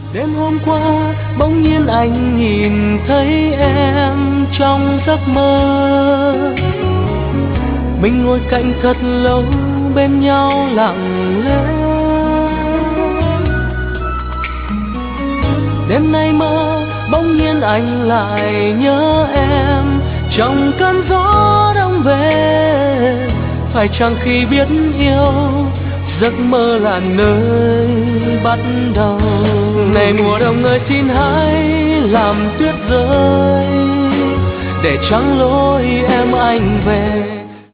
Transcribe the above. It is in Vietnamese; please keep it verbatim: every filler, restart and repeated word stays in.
Đêm hôm qua bỗng nhiên anh nhìn thấy em trong giấc mơ. Mình ngồi cạnh thật lâu bên nhau lặng lẽ. Đêm nay mơ bỗng nhiên anh lại nhớ em trong cơn gió đông về. Phải chăng khi biết yêu giấc mơ là nơi bắt đầu. Này mùa đông ơi xin hãy làm tuyết rơi để trắng lối em anh về.